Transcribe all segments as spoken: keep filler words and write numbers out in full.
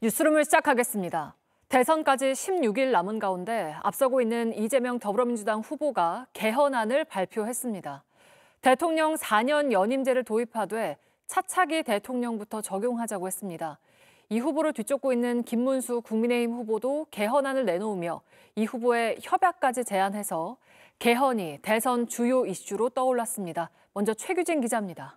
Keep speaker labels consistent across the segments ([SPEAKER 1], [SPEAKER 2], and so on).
[SPEAKER 1] 뉴스룸을 시작하겠습니다. 대선까지 십육 일 남은 가운데 앞서고 있는 이재명 더불어민주당 후보가 개헌안을 발표했습니다. 대통령 사 년 연임제를 도입하되 차차기 대통령부터 적용하자고 했습니다. 이 후보를 뒤쫓고 있는 김문수 국민의힘 후보도 개헌안을 내놓으며 이 후보의 협약까지 제안해서 개헌이 대선 주요 이슈로 떠올랐습니다. 먼저 최규진 기자입니다.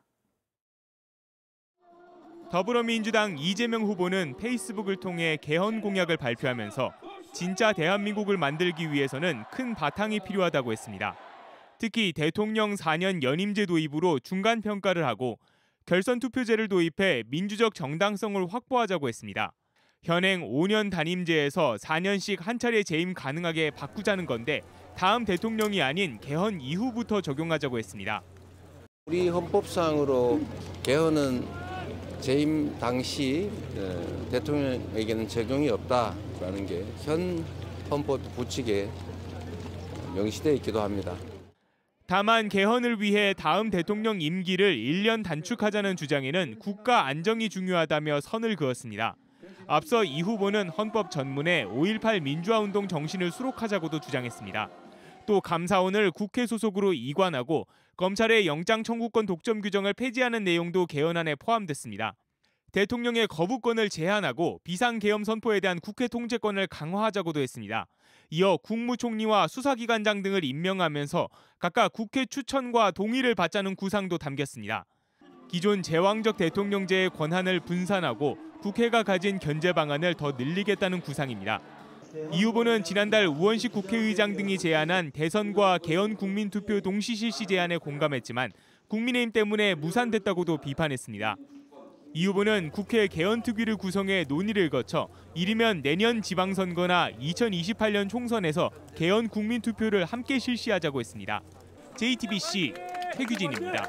[SPEAKER 2] 더불어민주당 이재명 후보는 페이스북을 통해 개헌 공약을 발표하면서 진짜 대한민국을 만들기 위해서는 큰 바탕이 필요하다고 했습니다. 특히 대통령 사 년 연임제 도입으로 중간 평가를 하고 결선 투표제를 도입해 민주적 정당성을 확보하자고 했습니다. 현행 오 년 단임제에서 사 년씩 한 차례 재임 가능하게 바꾸자는 건데 다음 대통령이 아닌 개헌 이후부터 적용하자고 했습니다.
[SPEAKER 3] 우리 헌법상으로 개헌은 재임 당시 대통령에게는 적용이 없다라는 게 현 헌법 구칙에 명시되어 있기도 합니다.
[SPEAKER 2] 다만 개헌을 위해 다음 대통령 임기를 일 년 단축하자는 주장에는 국가 안정이 중요하다며 선을 그었습니다. 앞서 이 후보는 헌법 전문에 오일팔 민주화운동 정신을 수록하자고도 주장했습니다. 또 감사원을 국회 소속으로 이관하고 검찰의 영장 청구권 독점 규정을 폐지하는 내용도 개헌안에 포함됐습니다. 대통령의 거부권을 제한하고 비상계엄 선포에 대한 국회 통제권을 강화하자고도 했습니다. 이어 국무총리와 수사기관장 등을 임명하면서 각각 국회 추천과 동의를 받자는 구상도 담겼습니다. 기존 제왕적 대통령제의 권한을 분산하고 국회가 가진 견제 방안을 더 늘리겠다는 구상입니다. 이 후보는 지난달 우원식 국회의장 등이 제안한 대선과 개헌 국민투표 동시 실시 제안에 공감했지만 국민의힘 때문에 무산됐다고도 비판했습니다. 이 후보는 국회 개헌특위를 구성해 논의를 거쳐 이르면 내년 지방선거나 이천이십팔 년 총선에서 개헌 국민투표를 함께 실시하자고 했습니다. 제이티비씨 최규진입니다.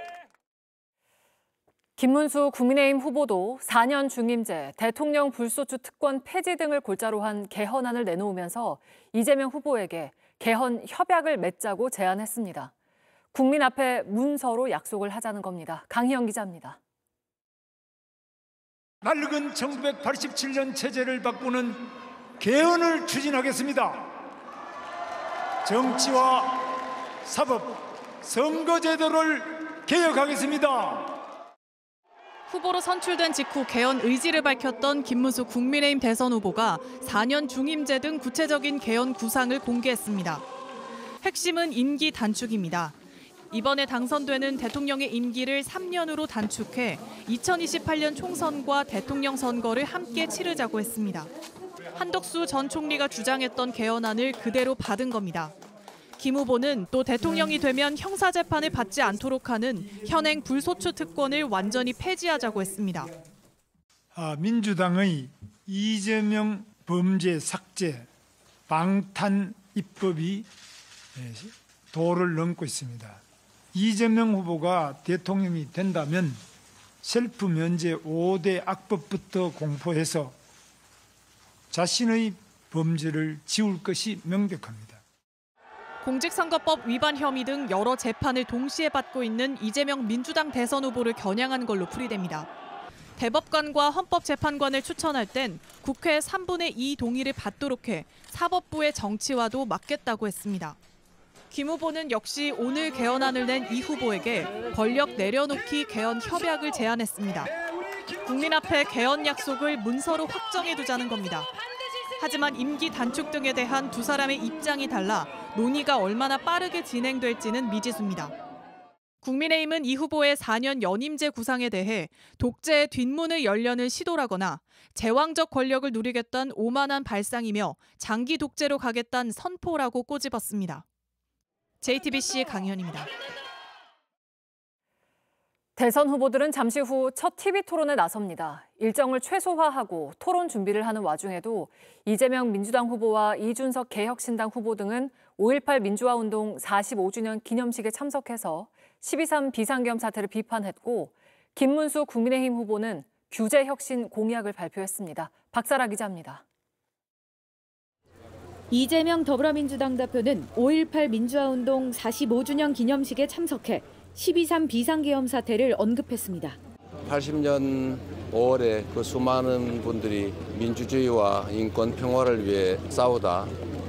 [SPEAKER 1] 김문수 국민의힘 후보도 사 년 중임제, 대통령 불소추 특권 폐지 등을 골자로 한 개헌안을 내놓으면서 이재명 후보에게 개헌 협약을 맺자고 제안했습니다. 국민 앞에 문서로 약속을 하자는 겁니다. 강희영 기자입니다.
[SPEAKER 4] 낡은 천구백팔십칠 년 체제를 바꾸는 개헌을 추진하겠습니다. 정치와 사법, 선거제도를 개혁하겠습니다.
[SPEAKER 5] 후보로 선출된 직후 개헌 의지를 밝혔던 김문수 국민의힘 대선 후보가 사 년 중임제 등 구체적인 개헌 구상을 공개했습니다. 핵심은 임기 단축입니다. 이번에 당선되는 대통령의 임기를 삼 년으로 단축해 이천이십팔 년 총선과 대통령 선거를 함께 치르자고 했습니다. 한덕수 전 총리가 주장했던 개헌안을 그대로 받은 겁니다. 김 후보는 또 대통령이 되면 형사재판을 받지 않도록 하는 현행 불소추 특권을 완전히 폐지하자고 했습니다.
[SPEAKER 4] 아, 민주당의 이재명 범죄 삭제, 방탄 입법이 도를 넘고 있습니다. 이재명 후보가 대통령이 된다면 셀프 면제 오 대 악법부터 공포해서 자신의 범죄를 지울 것이 명백합니다.
[SPEAKER 5] 공직선거법 위반 혐의 등 여러 재판을 동시에 받고 있는 이재명 민주당 대선 후보를 겨냥한 걸로 풀이됩니다. 대법관과 헌법재판관을 추천할 땐 국회 삼분의 이 동의를 받도록 해 사법부의 정치와도 맞겠다고 했습니다. 김 후보는 역시 오늘 개헌안을 낸 이 후보에게 권력 내려놓기 개헌 협약을 제안했습니다. 국민 앞에 개헌 약속을 문서로 확정해 두자는 겁니다. 하지만 임기 단축 등에 대한 두 사람의 입장이 달라 논의가 얼마나 빠르게 진행될지는 미지수입니다. 국민의힘은 이 후보의 사 년 연임제 구상에 대해 독재의 뒷문을 열려는 시도라거나 제왕적 권력을 누리겠다는 오만한 발상이며 장기 독재로 가겠다는 선포라고 꼬집었습니다. 제이티비씨 강희연입니다.
[SPEAKER 1] 대선 후보들은 잠시 후 첫 티비 토론에 나섭니다. 일정을 최소화하고 토론 준비를 하는 와중에도 이재명 민주당 후보와 이준석 개혁신당 후보 등은 오일팔 민주화운동 사십오 주년 기념식에 참석해서 십이 삼 비상계엄 사태를 비판했고 김문수 국민의힘 후보는 규제혁신 공약을 발표했습니다. 박사라 기자입니다.
[SPEAKER 6] 이재명 더불어민주당 대표는 오일팔 민주화운동 사십오 주년 기념식에 참석해 십이 삼 비상계엄 사태를 언급했습니다.
[SPEAKER 3] 팔십 년 오월에 그 수많은 분들이 민주주의와 인권 평화를 위해 싸우다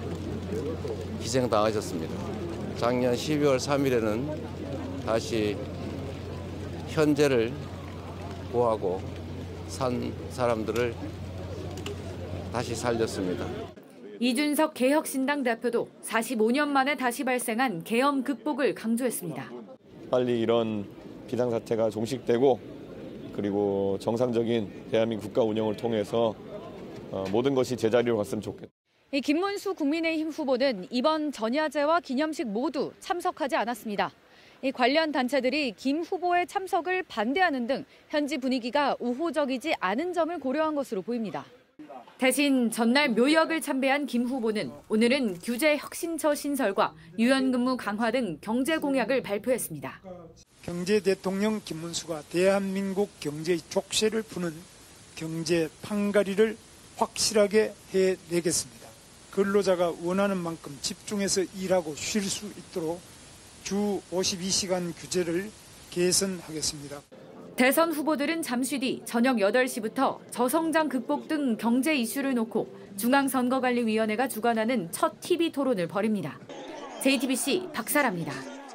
[SPEAKER 3] 희생당하셨습니다. 작년 십이월 삼일에는 다시 현재를 구하고 산 사람들을 다시 살렸습니다.
[SPEAKER 6] 이준석 개혁신당 대표도 사십오 년 만에 다시 발생한 계엄 극복을 강조했습니다.
[SPEAKER 7] 빨리 이런 비상사태가 종식되고 그리고 정상적인 대한민국 국가 운영을 통해서 모든 것이 제자리로 갔으면 좋겠다.
[SPEAKER 6] 김문수 국민의힘 후보는 이번 전야제와 기념식 모두 참석하지 않았습니다. 이 관련 단체들이 김 후보의 참석을 반대하는 등 현지 분위기가 우호적이지 않은 점을 고려한 것으로 보입니다. 대신 전날 묘역을 참배한 김 후보는 오늘은 규제 혁신처 신설과 유연근무 강화 등 경제 공약을 발표했습니다.
[SPEAKER 4] 경제 대통령 김문수가 대한민국 경제의 족쇄를 푸는 경제 판가리를 확실하게 해내겠습니다. 근로자가 원하는 만큼 집중해서 일하고 쉴 수 있도록 주 오십이 시간 규제를 개선하겠습니다.
[SPEAKER 6] 대선 후보들은 잠시 뒤 저녁 여덟 시부터 저성장 극복 등 경제 이슈를 놓고 중앙선거관리위원회가 주관하는 첫 티비 토론을 벌입니다. 제이티비씨 박사라입니다.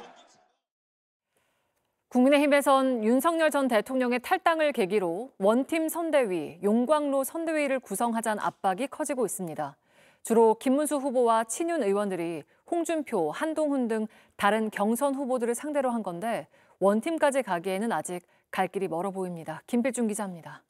[SPEAKER 1] 국민의힘에선 윤석열 전 대통령의 탈당을 계기로 원팀 선대위, 용광로 선대위를 구성하자는 압박이 커지고 있습니다. 주로 김문수 후보와 친윤 의원들이 홍준표, 한동훈 등 다른 경선 후보들을 상대로 한 건데 원팀까지 가기에는 아직 갈 길이 멀어 보입니다. 김필중 기자입니다.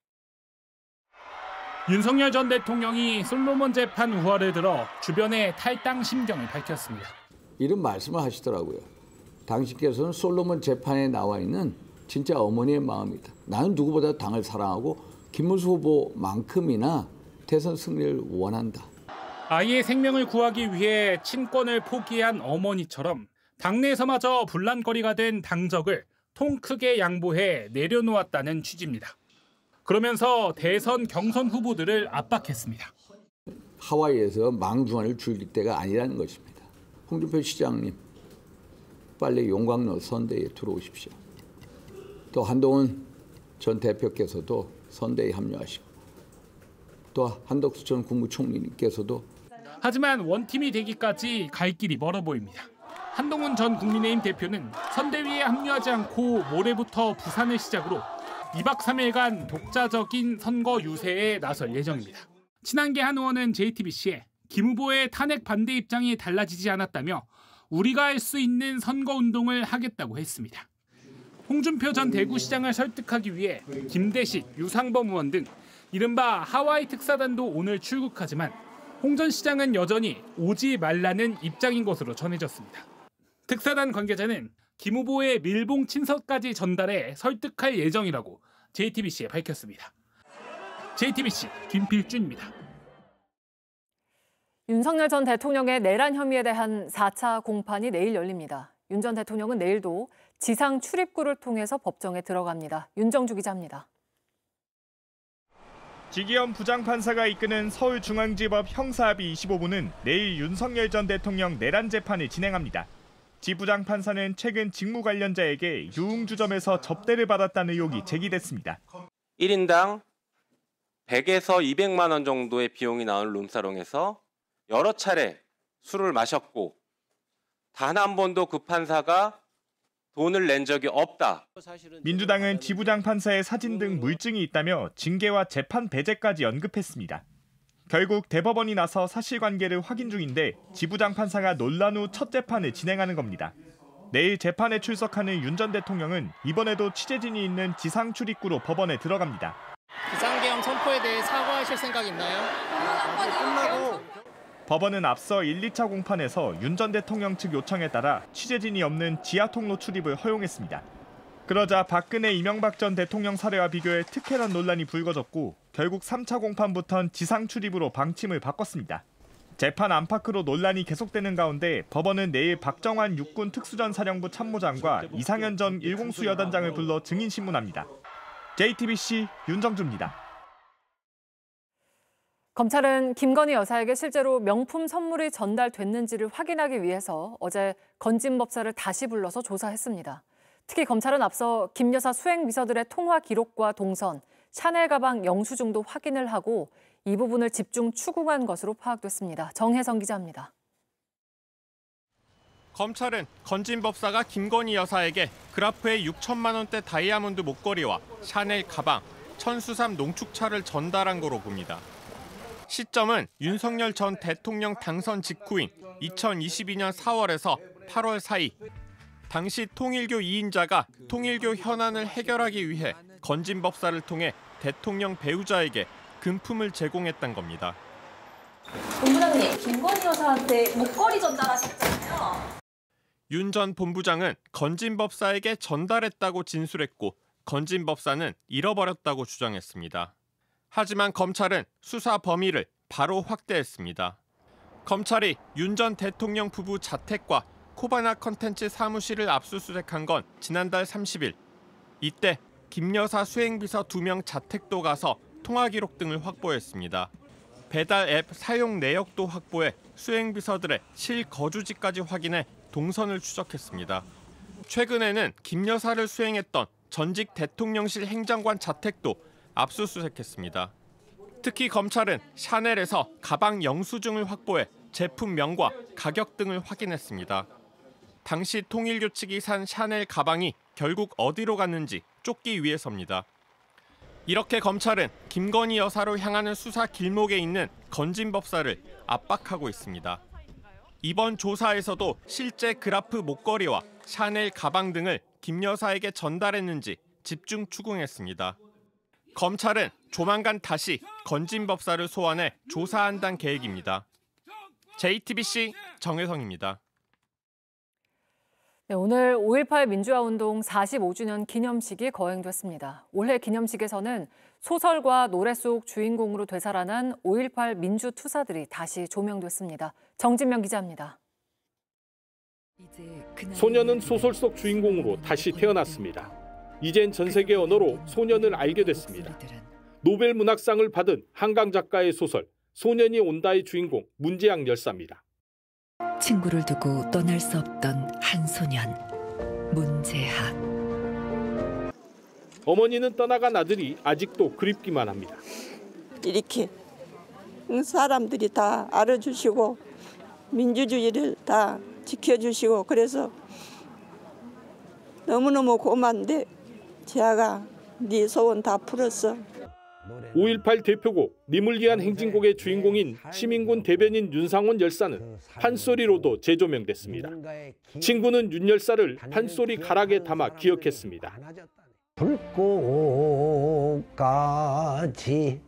[SPEAKER 8] 윤석열 전 대통령이 솔로몬 재판 우화를 들어 주변에 탈당 심경을 밝혔습니다.
[SPEAKER 9] 이런 말씀을 하시더라고요. 당신께서는 솔로몬 재판에 나와 있는 진짜 어머니의 마음이다. 나는 누구보다 당을 사랑하고 김문수 후보만큼이나 대선 승리를 원한다.
[SPEAKER 8] 아이의 생명을 구하기 위해 친권을 포기한 어머니처럼 당내에서마저 분란거리가 된 당적을 통 크게 양보해 내려놓았다는 취지입니다. 그러면서 대선 경선 후보들을 압박했습니다.
[SPEAKER 9] 하와이에서 망중한을 즐길 때가 아니라는 것입니다. 홍준표 시장님, 빨리 용광로 선대위에 들어오십시오. 또 한동훈 전 대표께서도 선대위에 합류하시고 또 한덕수 전 국무총리님께서도.
[SPEAKER 8] 하지만 원팀이 되기까지 갈 길이 멀어 보입니다. 한동훈 전 국민의힘 대표는 선대위에 합류하지 않고 모레부터 부산을 시작으로 이박 삼일간 독자적인 선거 유세에 나설 예정입니다. 친한계 한 의원은 제이티비씨에 김 후보의 탄핵 반대 입장이 달라지지 않았다며 우리가 할 수 있는 선거운동을 하겠다고 했습니다. 홍준표 전 대구시장을 설득하기 위해 김대식, 유상범 의원 등 이른바 하와이 특사단도 오늘 출국하지만 홍 전 시장은 여전히 오지 말라는 입장인 것으로 전해졌습니다. 특사단 관계자는 김 후보의 밀봉 친서까지 전달해 설득할 예정이라고 제이티비씨에 밝혔습니다. 제이티비씨 김필준입니다.
[SPEAKER 1] 윤석열 전 대통령의 내란 혐의에 대한 사 차 공판이 내일 열립니다. 윤 전 대통령은 내일도 지상 출입구를 통해서 법정에 들어갑니다. 윤정주 기자입니다.
[SPEAKER 2] 지기현 부장판사가 이끄는 서울중앙지법 형사합의 이십오 부는 내일 윤석열 전 대통령 내란 재판을 진행합니다. 지 부장판사는 최근 직무 관련자에게 유흥주점에서 접대를 받았다는 의혹이 제기됐습니다.
[SPEAKER 10] 일 인당 백에서 이백만 원 정도의 비용이 나오는 룸사롱에서 여러 차례 술을 마셨고 단 한 번도 그 판사가 돈을 낸 적이 없다.
[SPEAKER 2] 민주당은 지 부장판사의 사진 등 물증이 있다며 징계와 재판 배제까지 언급했습니다. 결국 대법원이 나서 사실관계를 확인 중인데 지 부장판사가 논란 후 첫 재판을 진행하는 겁니다. 내일 재판에 출석하는 윤 전 대통령은 이번에도 취재진이 있는 지상 출입구로 법원에 들어갑니다.
[SPEAKER 11] 비상계엄 선포에 대해 사과하실 생각 있나요? 끝나고
[SPEAKER 2] 법원은 앞서 일, 이 차 공판에서 윤 전 대통령 측 요청에 따라 취재진이 없는 지하 통로 출입을 허용했습니다. 그러자 박근혜, 이명박 전 대통령 사례와 비교해 특혜란 논란이 불거졌고 결국 삼 차 공판부턴 지상 출입으로 방침을 바꿨습니다. 재판 안팎으로 논란이 계속되는 가운데 법원은 내일 박정환 육군 특수전사령부 참모장과 이상현 전 일공수여단장을 불러 증인 신문합니다. 제이티비씨 윤정주입니다.
[SPEAKER 1] 검찰은 김건희 여사에게 실제로 명품 선물이 전달됐는지를 확인하기 위해서 어제 건진법사를 다시 불러서 조사했습니다. 특히 검찰은 앞서 김 여사 수행 비서들의 통화 기록과 동선, 샤넬 가방 영수증도 확인을 하고 이 부분을 집중 추궁한 것으로 파악됐습니다. 정혜성 기자입니다.
[SPEAKER 12] 검찰은 건진 법사가 김건희 여사에게 그라프의 육천만 원대 다이아몬드 목걸이와 샤넬 가방, 천수삼 농축차를 전달한 거로 봅니다. 시점은 윤석열 전 대통령 당선 직후인 이천이십이 년 사월에서 팔월 사이. 당시 통일교 이 인자가 통일교 현안을 해결하기 위해 건진 법사를 통해 대통령 배우자에게 금품을 제공했던 겁니다.
[SPEAKER 13] 본부장님, 김건희 여사한테 목걸이 전달하셨잖아요.
[SPEAKER 12] 윤 전 본부장은 건진 법사에게 전달했다고 진술했고 건진 법사는 잃어버렸다고 주장했습니다. 하지만 검찰은 수사 범위를 바로 확대했습니다. 검찰이 윤 전 대통령 부부 자택과 코바나 컨텐츠 사무실을 압수수색한 건 지난달 삼십 일. 이때 김 여사 수행비서 두 명 자택도 가서 통화 기록 등을 확보했습니다. 배달 앱 사용 내역도 확보해 수행비서들의 실거주지까지 확인해 동선을 추적했습니다. 최근에는 김 여사를 수행했던 전직 대통령실 행정관 자택도 압수수색했습니다. 특히 검찰은 샤넬에서 가방 영수증을 확보해 제품명과 가격 등을 확인했습니다. 당시 통일교 측이 산 샤넬 가방이 결국 어디로 갔는지 쫓기 위해서입니다. 이렇게 검찰은 김건희 여사로 향하는 수사 길목에 있는 건진 법사를 압박하고 있습니다. 이번 조사에서도 실제 그라프 목걸이와 샤넬 가방 등을 김 여사에게 전달했는지 집중 추궁했습니다. 검찰은 조만간 다시 건진 법사를 소환해 조사한다는 계획입니다. 제이티비씨 정혜성입니다.
[SPEAKER 1] 네, 오늘 오일팔 민주화운동 사십오 주년 기념식이 거행됐습니다. 올해 기념식에서는 소설과 노래 속 주인공으로 되살아난 오일팔 민주투사들이 다시 조명됐습니다. 정진명 기자입니다.
[SPEAKER 14] 소년은 소설 속 주인공으로 다시 태어났습니다. 이젠 전 세계 언어로 소년을 알게 됐습니다. 노벨 문학상을 받은 한강 작가의 소설 소년이 온다의 주인공 문재양 열사입니다.
[SPEAKER 15] 친구를 두고 떠날 수 없던 한 소년, 문재학.
[SPEAKER 14] 어머니는 떠나간 아들이 아직도 그립기만 합니다.
[SPEAKER 16] 이렇게 사람들이 다 알아주시고 민주주의를 다 지켜주시고 그래서 너무너무 고마운데 제가 네 소원 다 풀었어.
[SPEAKER 14] 오일팔 대표곡 님을 위한 행진곡의 주인공인 시민군 대변인 윤상원 열사는 판소리로도 재조명됐습니다. 친구는 윤 열사를 판소리 가락에 담아 기억했습니다.
[SPEAKER 17] 불꽃같이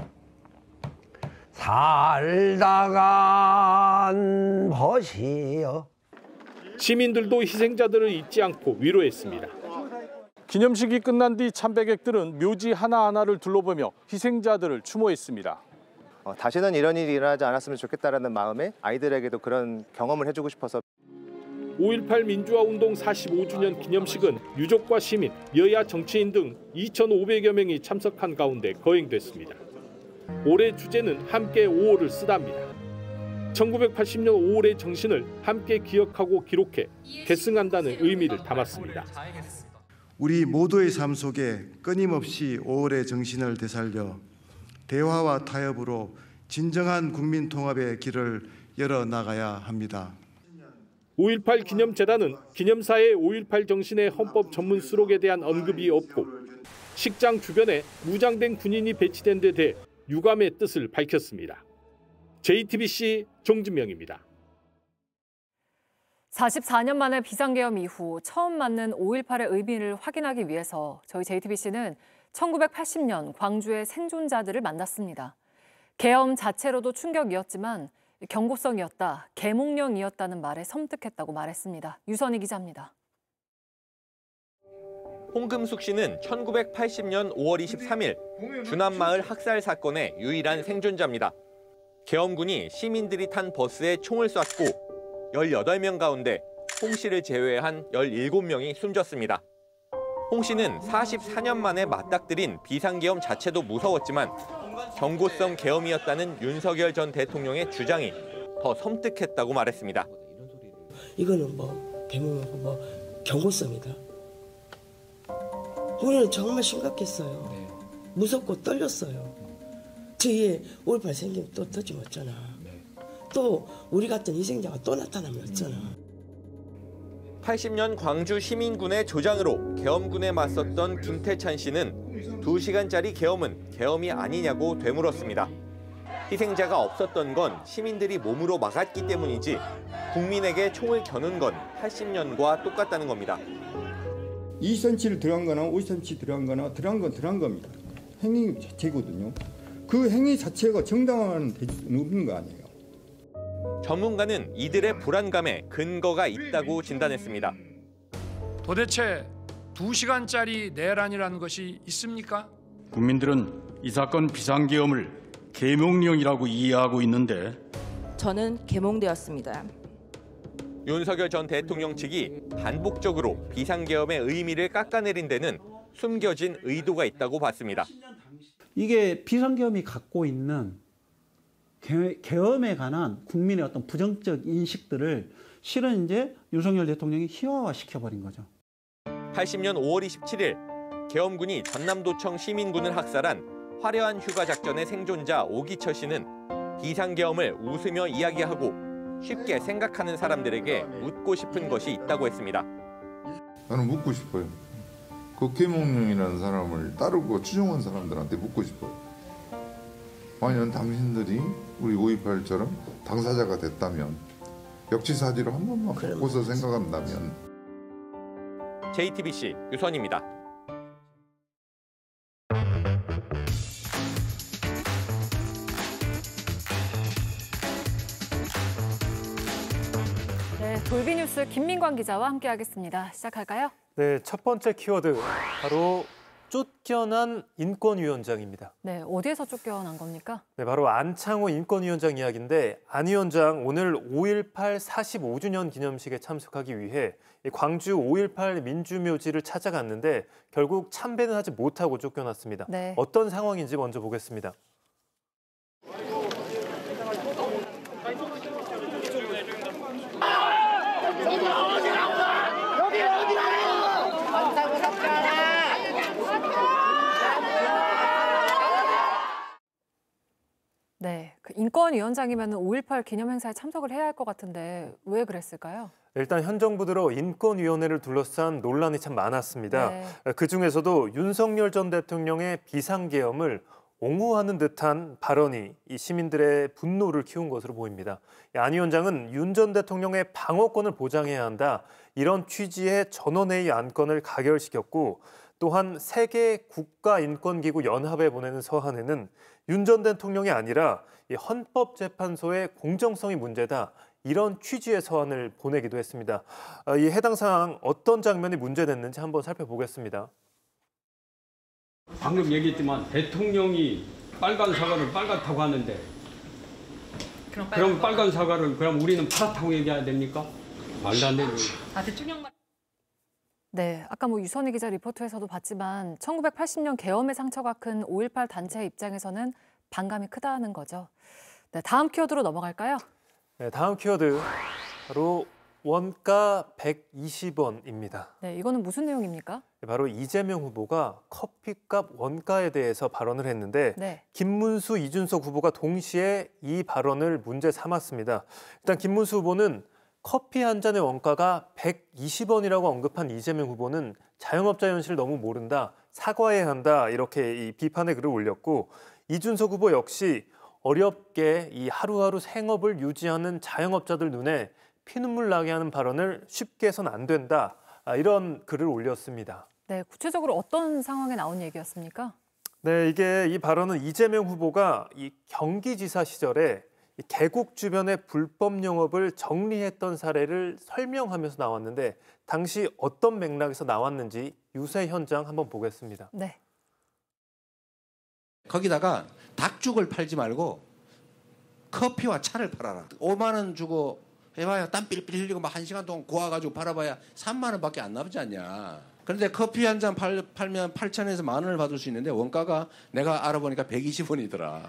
[SPEAKER 17] 살다간 벗이여.
[SPEAKER 14] 시민들도 희생자들을 잊지 않고 위로했습니다. 기념식이 끝난 뒤 참배객들은 묘지 하나하나를 둘러보며 희생자들을 추모했습니다.
[SPEAKER 18] 어, 다시는 이런 일이 일어나지 않았으면 좋겠다라는 마음에 아이들에게도 그런 경험을 해주고 싶어서.
[SPEAKER 14] 오일팔 민주화운동 사십오 주년 기념식은 유족과 시민, 여야 정치인 등 이천오백여 명이 참석한 가운데 거행됐습니다. 올해 주제는 함께 오월을 쓰다입니다. 천구백팔십 년 오월의 정신을 함께 기억하고 기록해 계승한다는 의미를 담았습니다.
[SPEAKER 19] 우리 모두의 삶 속에 끊임없이 오월의 정신을 되살려 대화와 타협으로 진정한 국민 통합의 길을 열어나가야 합니다.
[SPEAKER 14] 오일팔 기념재단은 기념사의 오일팔 정신의 헌법 전문 수록에 대한 언급이 없고 식장 주변에 무장된 군인이 배치된 데 대해 유감의 뜻을 밝혔습니다. 제이티비씨 정진명입니다.
[SPEAKER 1] 사십사 년 만에 비상계엄 이후 처음 맞는 오일팔의 의미를 확인하기 위해서 저희 제이티비씨는 천구백팔십 년 광주의 생존자들을 만났습니다. 계엄 자체로도 충격이었지만 경고성이었다, 계몽령이었다는 말에 섬뜩했다고 말했습니다. 유선희 기자입니다.
[SPEAKER 20] 홍금숙 씨는 천구백팔십 년 오월 이십삼일 주남마을 학살 사건의 유일한 생존자입니다. 계엄군이 시민들이 탄 버스에 총을 쐈고 열여덟 명 가운데 홍 씨를 제외한 열일곱 명이 숨졌습니다. 홍 씨는 사십사 년 만에 맞닥뜨린 비상계엄 자체도 무서웠지만 경고성 계엄이었다는 윤석열 전 대통령의 주장이 더 섬뜩했다고 말했습니다.
[SPEAKER 21] 이거는 뭐 계몽이고 뭐 경고성이다. 우리는 정말 심각했어요. 무섭고 떨렸어요. 저희의 오일팔 생기면 또 터지 못잖아. 또 우리 같은 희생자가 또 나타나면 어쩌나.
[SPEAKER 20] 팔십 년 광주 시민군의 조장으로 계엄군에 맞섰던 김태찬 씨는 두 시간짜리 계엄은 계엄이 아니냐고 되물었습니다. 희생자가 없었던 건 시민들이 몸으로 막았기 때문이지 국민에게 총을 겨눈 건 팔십 년과 똑같다는 겁니다.
[SPEAKER 5] 이 센티미터를 들어간 거나 오 센티미터 들어간 거나 들어간 건 들어간 겁니다. 행위 자체거든요. 그 행위 자체가 정당화는 되지 않는 거 아니에요.
[SPEAKER 20] 전문가는 이들의 불안감에 근거가 있다고 진단했습니다.
[SPEAKER 22] 도대체 두 시간짜리 내란이라는 것이 있습니까?
[SPEAKER 23] 국민들은 이 사건 비상계엄을 계몽령이라고 이해하고 있는데
[SPEAKER 13] 저는 계몽되었습니다.
[SPEAKER 20] 윤석열 전 대통령 측이 반복적으로 비상계엄의 의미를 깎아내린 데는 숨겨진 의도가 있다고 봤습니다.
[SPEAKER 24] 이게 비상계엄이 갖고 있는 계엄에 관한 국민의 어떤 부정적 인식들을 실은 이제 윤석열 대통령이 희화화시켜버린 거죠.
[SPEAKER 20] 팔십 년 오월 이십칠일 계엄군이 전남도청 시민군을 학살한 화려한 휴가 작전의 생존자 오기철 씨는 비상계엄을 웃으며 이야기하고 쉽게 생각하는 사람들에게 묻고 싶은 것이 있다고 했습니다.
[SPEAKER 25] 나는 묻고 싶어요. 그 계몽령이라는 사람을 따르고 추종한 사람들한테 묻고 싶어요. 만약 당신들이 우리 오이팔처럼 당사자가 됐다면 역지사지로 한 번만 바꿔서 생각한다면.
[SPEAKER 20] 제이티비씨 유선입니다.
[SPEAKER 1] 네, 돌비뉴스 김민광 기자와 함께하겠습니다. 시작할까요?
[SPEAKER 26] 네, 첫 번째 키워드 바로 쫓겨난 인권위원장입니다.
[SPEAKER 1] 네, 어디에서 쫓겨난 겁니까?
[SPEAKER 26] 네, 바로 안창호 인권위원장 이야기인데 안 위원장 오늘 오일팔 사십오 주년 기념식에 참석하기 위해 광주 오일팔 민주묘지를 찾아갔는데 결국 참배는 하지 못하고 쫓겨났습니다. 네. 어떤 상황인지 먼저 보겠습니다.
[SPEAKER 1] 네, 그 인권위원장이면 오일팔 기념행사에 참석을 해야 할 것 같은데 왜 그랬을까요?
[SPEAKER 26] 일단 현 정부 들어 인권위원회를 둘러싼 논란이 참 많았습니다. 네. 그중에서도 윤석열 전 대통령의 비상계엄을 옹호하는 듯한 발언이 이 시민들의 분노를 키운 것으로 보입니다. 안 위원장은 윤 전 대통령의 방어권을 보장해야 한다. 이런 취지의 전원회의 안건을 가결시켰고 또한 세계 국가인권기구 연합에 보내는 서한에는 윤 전 대통령이 아니라 이 헌법재판소의 공정성이 문제다. 이런 취지의 서한을 보내기도 했습니다. 이 해당 사항 어떤 장면이 문제됐는지 한번 살펴보겠습니다.
[SPEAKER 27] 방금 얘기했지만 대통령이 빨간 사과를 빨갛다고 하는데 그럼 빨간, 그럼 빨간 사과를 그럼 우리는 파랗다고 얘기해야 됩니까? 말도 안 되는 거예요.
[SPEAKER 1] 아, 대통령만. 네, 아까 뭐 유선희 기자 리포트에서도 봤지만 천구백팔십 년 계엄의 상처가 큰 오일팔 단체 입장에서는 반감이 크다는 거죠. 네, 다음 키워드로 넘어갈까요?
[SPEAKER 26] 네, 다음 키워드 바로 원가 백이십 원입니다.
[SPEAKER 1] 네, 이거는 무슨 내용입니까?
[SPEAKER 26] 바로 이재명 후보가 커피값 원가에 대해서 발언을 했는데 네. 김문수, 이준석 후보가 동시에 이 발언을 문제 삼았습니다. 일단 김문수 후보는 커피 한 잔의 원가가 백이십 원이라고 언급한 이재명 후보는 자영업자 현실을 너무 모른다, 사과해야 한다 이렇게 이 비판의 글을 올렸고 이준석 후보 역시 어렵게 이 하루하루 생업을 유지하는 자영업자들 눈에 피눈물 나게 하는 발언을 쉽게 해서는 안 된다 이런 글을 올렸습니다.
[SPEAKER 1] 네, 구체적으로 어떤 상황에 나온 얘기였습니까?
[SPEAKER 26] 네, 이게 이 발언은 이재명 후보가 이 경기지사 시절에 이 계곡 주변의 불법 영업을 정리했던 사례를 설명하면서 나왔는데 당시 어떤 맥락에서 나왔는지 유세 현장 한번 보겠습니다.
[SPEAKER 1] 네.
[SPEAKER 28] 거기다가 닭죽을 팔지 말고 커피와 차를 팔아라. 오만 원 주고 해봐야 땀 삘삘 흘리고 막 한 시간 동안 고아가지고 팔아봐야 삼만 원밖에 안 나오지 않냐. 그런데 커피 한 잔 팔면 팔천에서 만 원을 받을 수 있는데 원가가 내가 알아보니까 백이십 원이더라.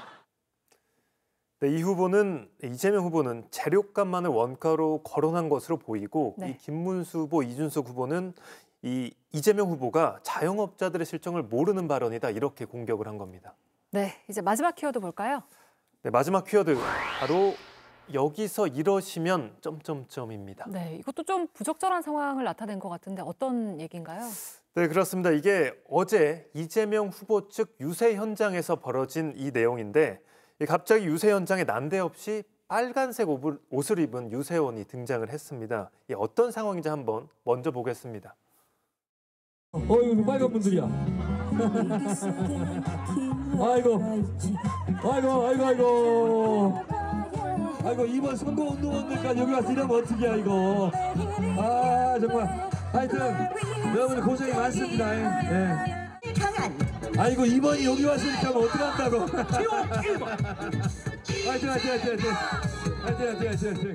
[SPEAKER 26] 네, 이 후보는 이재명 후보는 재료값만을 원가로 거론한 것으로 보이고 네. 이 김문수 후보, 이준석 후보는 이 이재명 후보가 자영업자들의 실정을 모르는 발언이다 이렇게 공격을 한 겁니다.
[SPEAKER 1] 네, 이제 마지막 키워드 볼까요?
[SPEAKER 26] 네, 마지막 키워드 바로 여기서 이러시면 점점점입니다.
[SPEAKER 1] 네, 이것도 좀 부적절한 상황을 나타낸 것 같은데 어떤 얘기인가요?
[SPEAKER 26] 네, 그렇습니다. 이게 어제 이재명 후보 측 유세 현장에서 벌어진 이 내용인데 갑자기 유세 현장에 난데없이 빨간색 옷을 입은 유세원이 등장을 했습니다. 이 어떤 상황인지 한번 먼저 보겠습니다.
[SPEAKER 3] 어, 이거 빨간 분들이야. 아이고, 아이고, 아이고, 아이고. 아이고, 이번 선거운동원들까지 여기 와서 이러면 어떡이야, 이거. 아, 정말. 하여튼, 여러분들 고생이 많습니다. 예. 아이고, 이번이 여기 왔으니까 뭐 어떡한다고. 하여튼, 하여튼, 하여튼, 하여튼. 하여튼, 하여튼, 하여튼.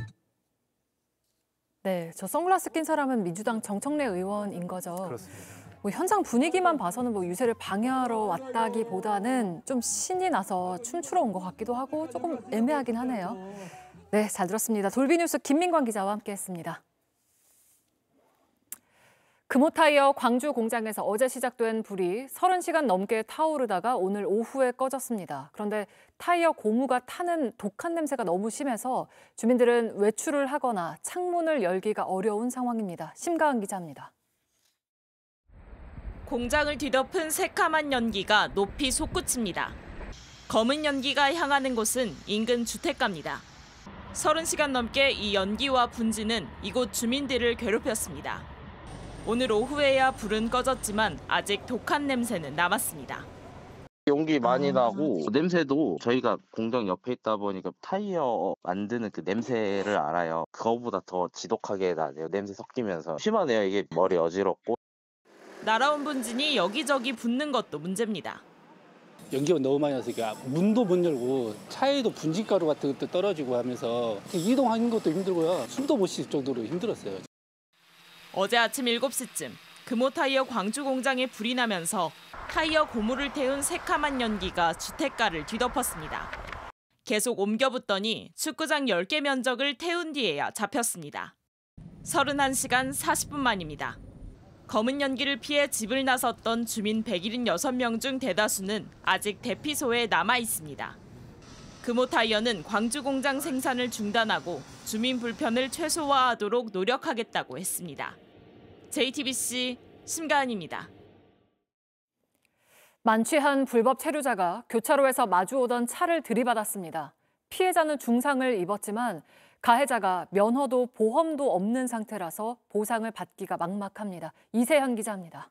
[SPEAKER 1] 네, 저 선글라스 낀 사람은 민주당 정청래 의원인 거죠.
[SPEAKER 26] 그렇습니다.
[SPEAKER 1] 뭐 현장 분위기만 봐서는 뭐 유세를 방해하러 왔다기보다는 좀 신이 나서 춤추러 온 것 같기도 하고 조금 애매하긴 하네요. 네, 잘 들었습니다. 돌비뉴스 김민광 기자와 함께했습니다. 금호타이어 광주 공장에서 어제 시작된 불이 서른 시간 넘게 타오르다가 오늘 오후에 꺼졌습니다. 그런데 타이어 고무가 타는 독한 냄새가 너무 심해서 주민들은 외출을 하거나 창문을 열기가 어려운 상황입니다. 심가은 기자입니다.
[SPEAKER 4] 공장을 뒤덮은 새카만 연기가 높이 솟구칩니다. 검은 연기가 향하는 곳은 인근 주택가입니다. 서른 시간 넘게 이 연기와 분지는 이곳 주민들을 괴롭혔습니다. 오늘 오후에야 불은 꺼졌지만 아직 독한 냄새는 남았습니다.
[SPEAKER 6] 연기 많이 나고 냄새도 저희가 공장 옆에 있다 보니까 타이어 만드는 그 냄새를 알아요. 그거보다 더 지독하게 나네요. 냄새 섞이면서 심하네요. 이게 머리 어지럽고.
[SPEAKER 4] 날아온 분진이 여기저기 붙는 것도 문제입니다.
[SPEAKER 7] 연기가 너무 많이 나서 문도 못 열고 차에도 분진가루 같은 것도 떨어지고 하면서 이동하는 것도 힘들고요. 숨도 못 쉴 정도로 힘들었어요.
[SPEAKER 4] 어제 아침 일곱 시쯤 금호타이어 광주 공장에 불이 나면서 타이어 고무를 태운 새카만 연기가 주택가를 뒤덮었습니다. 계속 옮겨붙더니 축구장 열 개 면적을 태운 뒤에야 잡혔습니다. 서른한 시간 사십 분 만입니다. 검은 연기를 피해 집을 나섰던 주민 백칠십육 명 중 대다수는 아직 대피소에 남아 있습니다. 금호타이어는 광주 공장 생산을 중단하고 주민 불편을 최소화하도록 노력하겠다고 했습니다. 제이티비씨 심가은입니다.
[SPEAKER 1] 만취한 불법 체류자가 교차로에서 마주오던 차를 들이받았습니다. 피해자는 중상을 입었지만 가해자가 면허도 보험도 없는 상태라서 보상을 받기가 막막합니다. 이세현 기자입니다.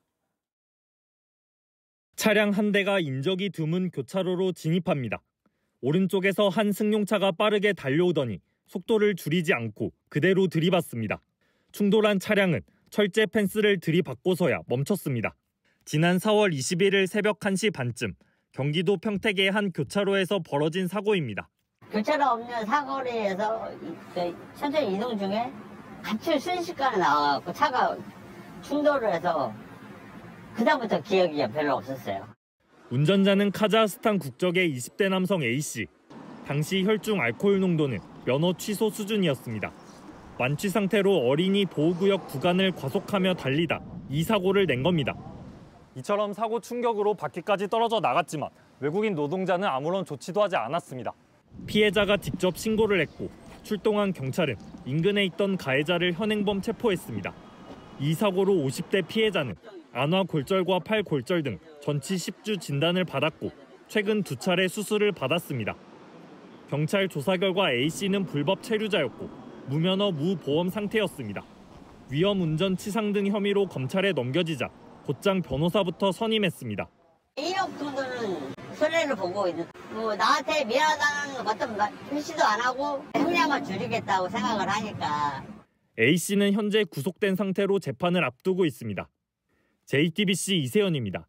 [SPEAKER 8] 차량 한 대가 인적이 드문 교차로로 진입합니다. 오른쪽에서 한 승용차가 빠르게 달려오더니 속도를 줄이지 않고 그대로 들이받습니다. 충돌한 차량은 철제 펜스를 들이받고서야 멈췄습니다. 지난 사월 이십일일 새벽 한 시 반쯤 경기도 평택의 한 교차로에서 벌어진 사고입니다.
[SPEAKER 9] 교차로 없는 사거리에서 천천히 이동 중에 같이 순식간에 나와갖고 차가 충돌을 해서 그다음부터 기억이 별로 없었어요.
[SPEAKER 8] 운전자는 카자흐스탄 국적의 이십 대 남성 A씨. 당시 혈중 알코올 농도는 면허 취소 수준이었습니다. 만취 상태로 어린이 보호구역 구간을 과속하며 달리다 이 사고를 낸 겁니다.
[SPEAKER 10] 이처럼 사고 충격으로 바퀴까지 떨어져 나갔지만 외국인 노동자는 아무런 조치도 하지 않았습니다.
[SPEAKER 8] 피해자가 직접 신고를 했고 출동한 경찰은 인근에 있던 가해자를 현행범 체포했습니다. 이 사고로 오십 대 피해자는 안화 골절과 팔 골절 등 전치 십 주 진단을 받았고 최근 두 차례 수술을 받았습니다. 경찰 조사 결과 A씨는 불법 체류자였고 무면허 무보험 상태였습니다. 위험 운전 치상 등 혐의로 검찰에 넘겨지자 곧장 변호사부터 선임했습니다.
[SPEAKER 9] 이억 정도는 손해를 보고 뭐 나한테 미안하다는 어떤 표시도 안 하고 형량을 줄이겠다고 생각을 하니까.
[SPEAKER 8] A씨는 현재 구속된 상태로 재판을 앞두고 있습니다. 제이티비씨 이세연입니다.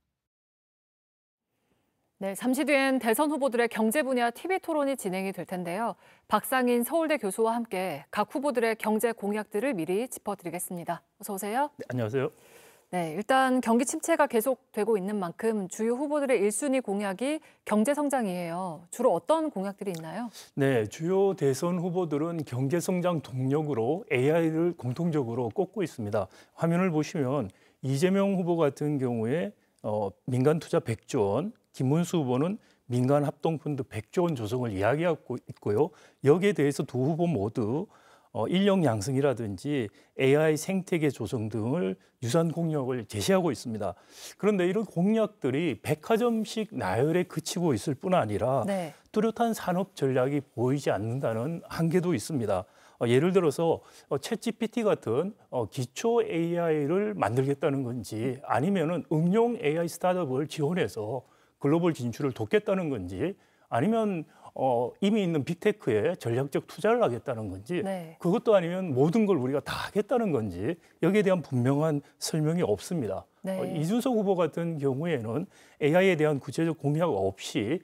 [SPEAKER 1] 네, 잠시 뒤엔 대선 후보들의 경제 분야 티비 토론이 진행이 될 텐데요. 박상인 서울대 교수와 함께 각 후보들의 경제 공약들을 미리 짚어드리겠습니다. 어서 오세요.
[SPEAKER 11] 네, 안녕하세요.
[SPEAKER 1] 네, 일단 경기 침체가 계속되고 있는 만큼 주요 후보들의 일 순위 공약이 경제 성장이에요. 주로 어떤 공약들이 있나요?
[SPEAKER 11] 네, 주요 대선 후보들은 경제 성장 동력으로 에이아이를 공통적으로 꼽고 있습니다. 화면을 보시면 이재명 후보 같은 경우에 어, 민간 투자 백조 원, 김문수 후보는 민간 합동펀드 백조 원 조성을 이야기하고 있고요. 여기에 대해서 두 후보 모두 어, 인력 양성이라든지 에이아이 생태계 조성 등을 유산 공약을 제시하고 있습니다. 그런데 이런 공약들이 백화점식 나열에 그치고 있을 뿐 아니라
[SPEAKER 1] 네.
[SPEAKER 11] 뚜렷한 산업 전략이 보이지 않는다는 한계도 있습니다. 어, 예를 들어서 어, 챗지피티 같은 어, 기초 에이아이를 만들겠다는 건지 아니면은 응용 에이아이 스타트업을 지원해서 글로벌 진출을 돕겠다는 건지 아니면 어, 이미 있는 빅테크에 전략적 투자를 하겠다는 건지
[SPEAKER 1] 네.
[SPEAKER 11] 그것도 아니면 모든 걸 우리가 다 하겠다는 건지 여기에 대한 분명한 설명이 없습니다.
[SPEAKER 1] 네.
[SPEAKER 11] 어, 이준석 후보 같은 경우에는 에이아이에 대한 구체적 공약 없이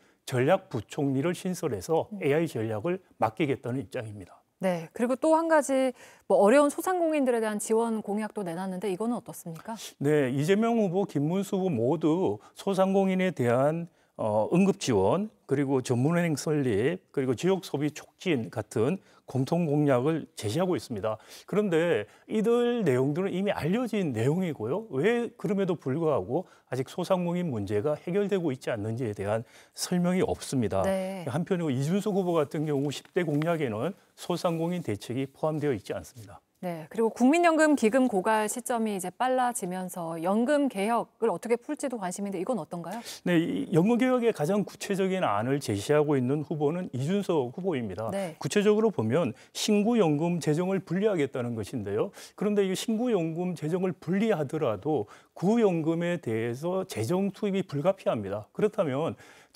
[SPEAKER 11] 전략부총리를 신설해서 에이아이 전략을 맡기겠다는 입장입니다.
[SPEAKER 1] 네, 그리고 또 한 가지 뭐 어려운 소상공인들에 대한 지원 공약도 내놨는데 이거는 어떻습니까?
[SPEAKER 11] 네, 이재명 후보, 김문수 후보 모두 소상공인에 대한 어, 응급 지원, 그리고 전문은행 설립, 그리고 지역 소비 촉진 같은 공통 공약을 제시하고 있습니다. 그런데 이들 내용들은 이미 알려진 내용이고요. 왜 그럼에도 불구하고 아직 소상공인 문제가 해결되고 있지 않는지에 대한 설명이 없습니다.
[SPEAKER 1] 네.
[SPEAKER 11] 한편으로 이준석 후보 같은 경우 십 대 공약에는 소상공인 대책이 포함되어 있지 않습니다.
[SPEAKER 1] 네, 그리고 국민연금 기금 고갈 시점이 이제 빨라지면서 연금 개혁을 어떻게 풀지도 관심인데 이건 어떤가요?
[SPEAKER 11] 네, 이 연금 개혁의 가장 구체적인 안을 제시하고 있는 후보는 이준석 후보입니다.
[SPEAKER 1] 네.
[SPEAKER 11] 구체적으로 보면 신구연금 재정을 분리하겠다는 것인데요. 그런데 이 신구연금 재정을 분리하더라도 구연금에 대해서 재정 투입이 불가피합니다. 그렇다면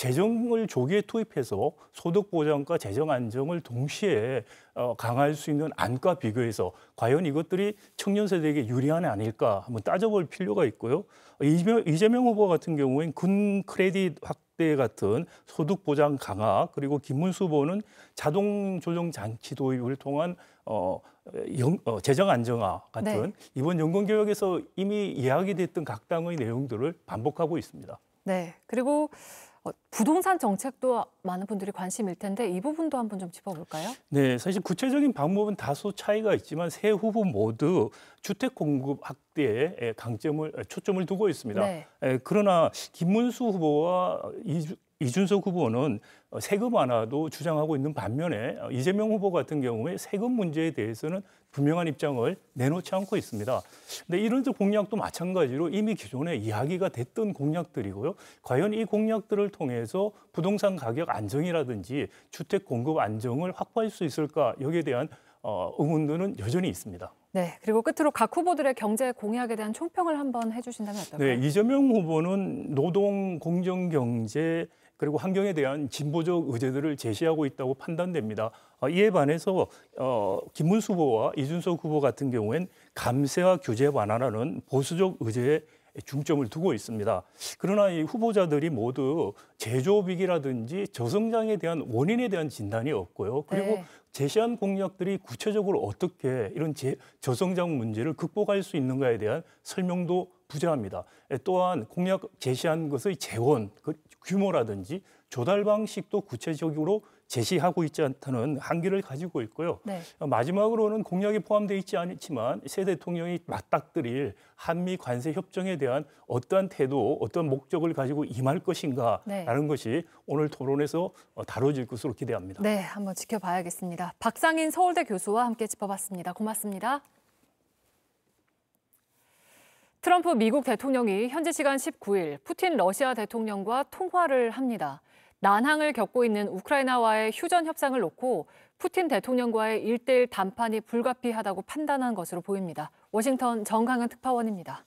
[SPEAKER 11] 재정을 조기에 투입해서 소득 보장과 재정 안정을 동시에 어, 강화할 수 있는 안과 비교해서 과연 이것들이 청년 세대에게 유리한 게 아닐까 한번 따져볼 필요가 있고요. 이재명, 이재명 후보 같은 경우에는 군 크레딧 확대 같은 소득 보장 강화, 그리고 김문수 후보는 자동 조정 장치 도입을 통한 어, 영, 어, 재정 안정화 같은
[SPEAKER 1] 네.
[SPEAKER 11] 이번 연금 개혁에서 이미 이야기됐던 각 당의 내용들을 반복하고 있습니다.
[SPEAKER 1] 네, 그리고 어, 부동산 정책도 많은 분들이 관심일 텐데 이 부분도 한번 좀 짚어볼까요?
[SPEAKER 11] 네, 사실 구체적인 방법은 다소 차이가 있지만 세 후보 모두 주택 공급 확대에 강점을 초점을 두고 있습니다.
[SPEAKER 1] 네.
[SPEAKER 11] 에, 그러나 김문수 후보와 이주, 이준석 후보는 세금 완화도 주장하고 있는 반면에 이재명 후보 같은 경우에 세금 문제에 대해서는 분명한 입장을 내놓지 않고 있습니다. 근데 이런 공약도 마찬가지로 이미 기존에 이야기가 됐던 공약들이고요. 과연 이 공약들을 통해서 부동산 가격 안정이라든지 주택 공급 안정을 확보할 수 있을까? 여기에 대한 어, 의문들은 여전히 있습니다.
[SPEAKER 1] 네, 그리고 끝으로 각 후보들의 경제 공약에 대한 총평을 한번 해주신다면 어떨까요?
[SPEAKER 11] 네, 이재명 후보는 노동, 공정, 경제 그리고 환경에 대한 진보적 의제들을 제시하고 있다고 판단됩니다. 이에 반해서 어, 김문수 후보와 이준석 후보 같은 경우엔 감세와 규제 완화라는 보수적 의제에 중점을 두고 있습니다. 그러나 이 후보자들이 모두 제조업위기라든지 저성장에 대한 원인에 대한 진단이 없고요. 그리고
[SPEAKER 1] 네.
[SPEAKER 11] 제시한 공약들이 구체적으로 어떻게 이런 제, 저성장 문제를 극복할 수 있는가에 대한 설명도 부재합니다. 또한 공약 제시한 것의 재원, 그 규모라든지 조달 방식도 구체적으로 제시하고 있지 않다는 한계를 가지고 있고요.
[SPEAKER 1] 네.
[SPEAKER 11] 마지막으로는 공약에 포함되어 있지 않지만 새 대통령이 맞닥뜨릴 한미 관세 협정에 대한 어떠한 태도, 어떤 목적을 가지고 임할 것인가라는
[SPEAKER 1] 네.
[SPEAKER 11] 것이 오늘 토론에서 다뤄질 것으로 기대합니다.
[SPEAKER 1] 네, 한번 지켜봐야겠습니다. 박상인 서울대 교수와 함께 짚어봤습니다. 고맙습니다. 트럼프 미국 대통령이 현지 시간 십구 일 푸틴 러시아 대통령과 통화를 합니다. 난항을 겪고 있는 우크라이나와의 휴전 협상을 놓고 푸틴 대통령과의 일대일 담판이 불가피하다고 판단한 것으로 보입니다. 워싱턴 정강은 특파원입니다.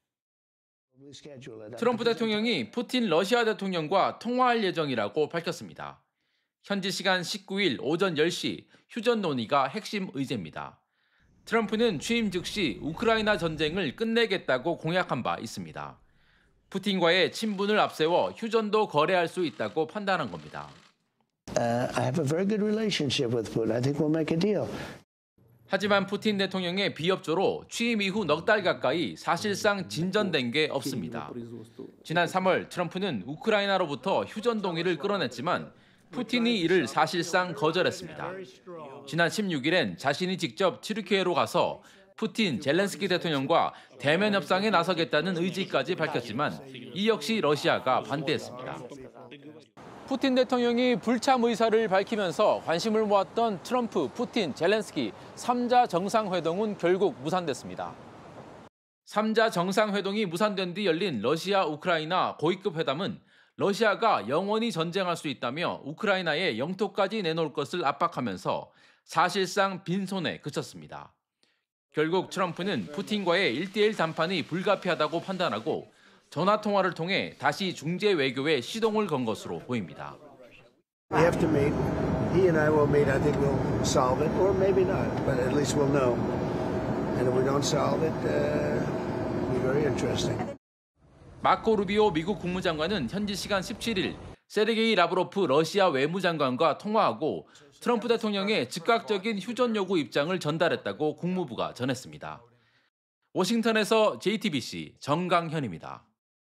[SPEAKER 2] 트럼프 대통령이 푸틴 러시아 대통령과 통화할 예정이라고 밝혔습니다. 현지 시간 십구 일 오전 열 시 휴전 논의가 핵심 의제입니다. 트럼프는 취임 즉시 우크라이나 전쟁을 끝내겠다고 공약한 바 있습니다. 푸틴과의 친분을 앞세워 휴전도 거래할 수 있다고 판단한 겁니다.
[SPEAKER 12] Uh, I have a very good relationship with Putin. I think we'll make a deal.
[SPEAKER 2] 하지만 푸틴 대통령의 비협조로 취임 이후 넉 달 가까이 사실상 진전된 게 없습니다. 지난 삼월 트럼프는 우크라이나로부터 휴전 동의를 끌어냈지만 푸틴이 이를 사실상 거절했습니다. 지난 십육 일엔 자신이 직접 튀르키예로 가서 푸틴, 젤렌스키 대통령과 대면 협상에 나서겠다는 의지까지 밝혔지만 이 역시 러시아가 반대했습니다. 푸틴 대통령이 불참 의사를 밝히면서 관심을 모았던 트럼프, 푸틴, 젤렌스키 삼자 정상회동은 결국 무산됐습니다. 삼자 정상회동이 무산된 뒤 열린 러시아, 우크라이나 고위급 회담은 러시아가 영원히 전쟁할 수 있다며 우크라이나에 영토까지 내놓을 것을 압박하면서 사실상 빈손에 그쳤습니다. 결국 트럼프는 푸틴과의 일 대일 담판이 불가피하다고 판단하고 전화통화를 통해 다시 중재 외교에 시동을 건 것으로 보입니다.
[SPEAKER 12] We have to meet. He and I will meet. I think we'll solve it, or maybe not, but at least we'll know. And if we don't solve it, uh, it'll be very interesting.
[SPEAKER 2] 마코 루비오 미국 국무장관은 현지 시간 십칠 일 세르게이 라브로프 러시아 외무장관과 통화하고 트럼프 대통령의 즉각적인 휴전 요구 입장을 전달했다고 국무부가 전했습니다. 워싱턴에서 제이티비씨 정강현입니다.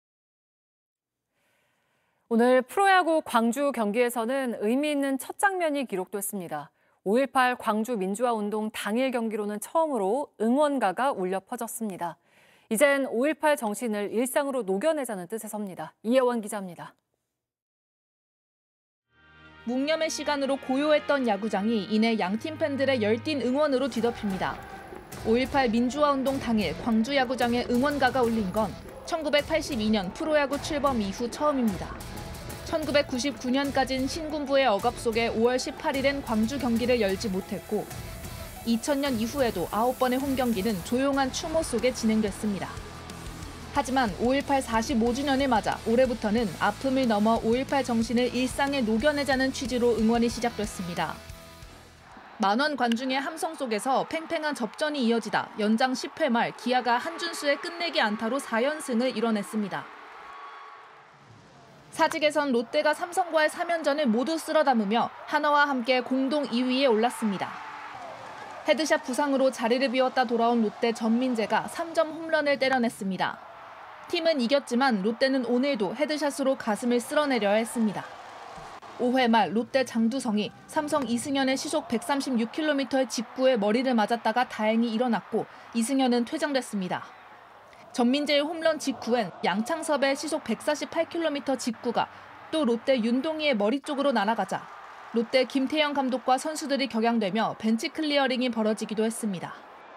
[SPEAKER 1] 오늘 프로야구 광주 경기에서는 의미 있는 첫 장면이 기록됐습니다. 오일팔 광주 민주화운동 당일 경기로는 처음으로 응원가가 울려 퍼졌습니다. 이젠 오일팔 정신을 일상으로 녹여내자는 뜻에 섭니다. 이혜원 기자입니다.
[SPEAKER 5] 묵념의 시간으로 고요했던 야구장이 이내 양팀 팬들의 열띤 응원으로 뒤덮입니다. 오일팔 민주화운동 당일 광주 야구장에 응원가가 울린 건 천구백팔십이 년 프로야구 출범 이후 처음입니다. 천구백구십구 년까지는 신군부의 억압 속에 오월 십팔 일엔 광주 경기를 열지 못했고 이천 년 이후에도 아홉 번의 홈경기는 조용한 추모 속에 진행됐습니다. 하지만 오일팔 사십오 주년을 맞아 올해부터는 아픔을 넘어 오일팔 정신을 일상에 녹여내자는 취지로 응원이 시작됐습니다. 만원 관중의 함성 속에서 팽팽한 접전이 이어지다 연장 십 회 말 기아가 한준수의 끝내기 안타로 사 연승을 이뤄냈습니다. 사직에선 롯데가 삼성과의 삼 연전을 모두 쓸어담으며 하나와 함께 공동 이 위에 올랐습니다. 헤드샷 부상으로 자리를 비웠다 돌아온 롯데 전민재가 삼 점 홈런을 때려냈습니다. 팀은 이겼지만 롯데는 오늘도 헤드샷으로 가슴을 쓸어내려야 했습니다. 오 회 말 롯데 장두성이 삼성 이승현의 시속 백삼십육 킬로미터의 직구에 머리를 맞았다가 다행히 일어났고 이승현은 퇴장됐습니다. 전민재의 홈런 직후엔 양창섭의 시속 백사십팔 킬로미터 직구가 또 롯데 윤동희의 머리 쪽으로 날아가자 롯데 김태형 감독과 선수들이 격양되며 벤치 클리어링이 벌어지기도 했습니다.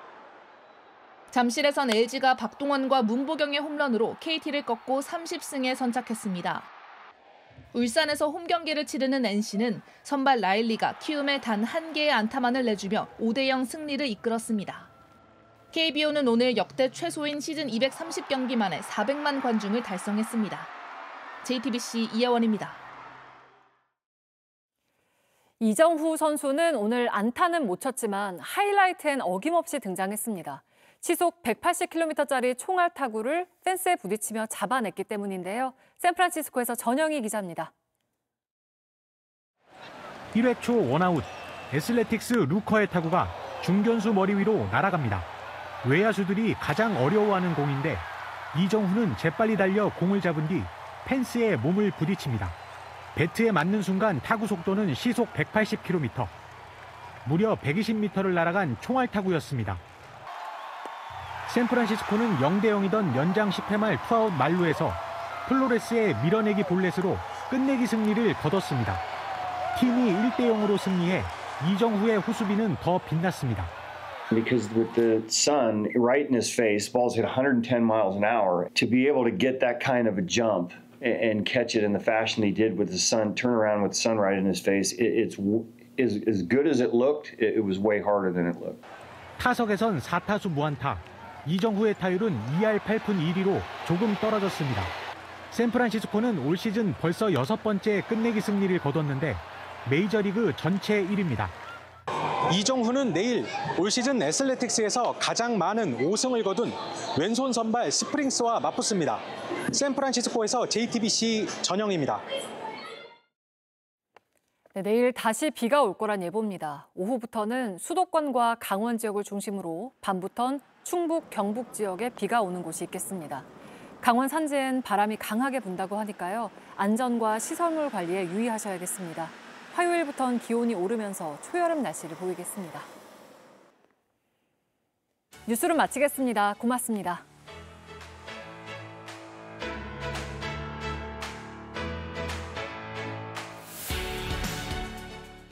[SPEAKER 5] 잠실에선 엘지가 박동원과 문보경의 홈런으로 케이티를 꺾고 삼십 승에 선착했습니다. 울산에서 홈경기를 치르는 엔씨는 선발 라일리가 키움에 단 한 개의 안타만을 내주며 오 대 영 승리를 이끌었습니다. 케이비오는 오늘 역대 최소인 시즌 이백삼십 경기 만에 사백만 관중을 달성했습니다. 제이티비씨 이혜원입니다.
[SPEAKER 1] 이정후 선수는 오늘 안타는 못 쳤지만 하이라이트엔 어김없이 등장했습니다. 시속 백팔십 킬로미터짜리 총알 타구를 펜스에 부딪히며 잡아냈기 때문인데요. 샌프란시스코에서 전영희 기자입니다.
[SPEAKER 14] 일 회 초 원아웃, 애슬레틱스 루커의 타구가 중견수 머리 위로 날아갑니다. 외야수들이 가장 어려워하는 공인데 이정후는 재빨리 달려 공을 잡은 뒤 펜스에 몸을 부딪힙니다. 배트에 맞는 순간 타구 속도는 시속 백팔십 킬로미터. 무려 백이십 미터를 날아간 총알 타구였습니다. 샌프란시스코는 영 대 영이던 연장 십 회 말 투아웃 만루에서 플로레스의 밀어내기 볼넷으로 끝내기 승리를 거뒀습니다. 팀이 일 대 영으로 승리해 이정후의 후수비는 더 빛났습니다.
[SPEAKER 15] Because with the sun right in his face, balls hit one hundred ten miles an hour. To be able to get that kind of a jump and catch it in the fashion he did with the sun, turn around with the sun right in his face, it's as as good as it looked. It was way harder than it looked.
[SPEAKER 14] 타석에선 사 타수 무안타. 이정후의 타율은 이 할 팔 푼 일 리로 조금 떨어졌습니다. 샌프란시스코는 올 시즌 벌써 여섯 번째 끝내기 승리를 거뒀는데 메이저리그 전체 일 위입니다.
[SPEAKER 16] 이정후는 내일 올 시즌 애슬레틱스에서 가장 많은 오 승을 거둔 왼손 선발 스프링스와 맞붙습니다. 샌프란시스코에서 제이티비씨 전영입니다.
[SPEAKER 1] 네, 내일 다시 비가 올 거란 예보입니다. 오후부터는 수도권과 강원 지역을 중심으로 밤부턴 충북, 경북 지역에 비가 오는 곳이 있겠습니다. 강원 산지엔 바람이 강하게 분다고 하니까요. 안전과 시설물 관리에 유의하셔야겠습니다. 화요일부터는 기온이 오르면서 초여름 날씨를 보이겠습니다. 뉴스를 마치겠습니다. 고맙습니다.